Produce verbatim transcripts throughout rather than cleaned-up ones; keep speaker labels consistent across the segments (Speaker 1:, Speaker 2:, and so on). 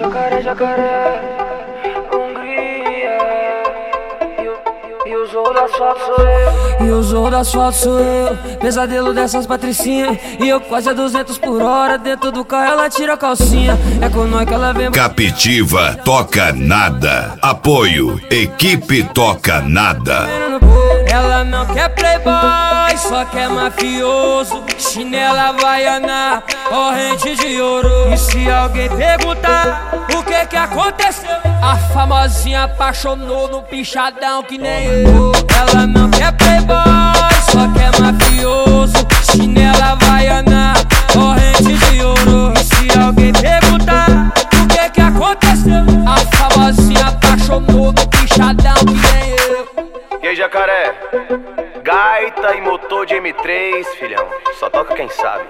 Speaker 1: Jacaré, jacaré, Hungria. E o, e o zorro do asfalto sou eu.
Speaker 2: E o zorro do asfalto sou eu. Pesadelo dessas patricinhas. E eu quase a duzentos por hora. Dentro do carro ela tira a calcinha. É com nós que ela vem.
Speaker 3: Captiva Toca Nada. Apoio Equipe Toca Nada.
Speaker 2: Ela não quer playboy, só quer mafioso. Chinela havaiana, corrente de ouro. E se alguém perguntar o que que aconteceu, a famosinha apaixonou no pichadão que nem eu. Ela não quer playboy, só quer mafioso. Chinela havaiana, corrente de ouro. E se alguém perguntar o que que aconteceu, a famosinha apaixonou no pichadão que nem eu.
Speaker 4: E aí, jacaré? Gaita e motor de M três, filhão. Só toca quem sabe.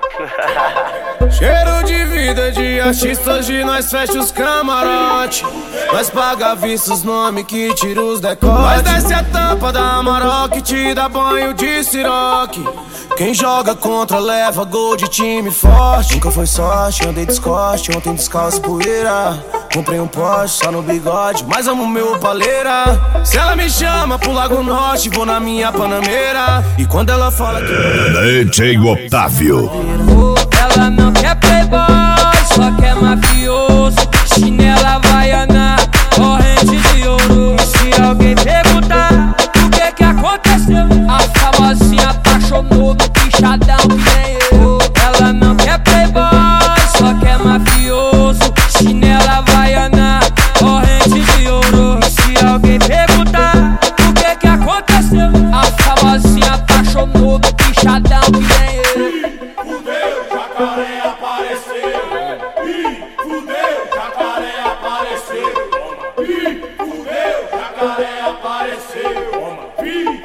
Speaker 5: Cheiro de vida de artista, hoje nós fecha os camarote. Nós paga vista os nomes que tira os decotes. Nós desce a tampa da Amarok, te dá banho de siroque. Quem joga contra leva gol de time forte. Nunca foi sorte, andei descoste, ontem descalço poeira. Comprei um Porsche só no bigode, mas amo meu paleira. Se ela me chama pro Lago Norte, vou na minha Panameira. E quando ela fala que
Speaker 3: D J Otávio.
Speaker 2: Ela não quer playboy, só quer mafioso. Chinela havaiana, corrente de ouro. E se alguém perguntar o que que aconteceu, a famosinha apaixonou no pichadão que nem eu. Ela não quer playboy, só quer mafioso. Chinela havaiana, corrente de ouro. E se alguém perguntar o que que aconteceu, a famosinha apaixonou no pichadão que nem eu.
Speaker 6: Fudeu, jacaré apareceu. Ih, fudeu, jacaré apareceu. Ih, fudeu, jacaré apareceu. Ih.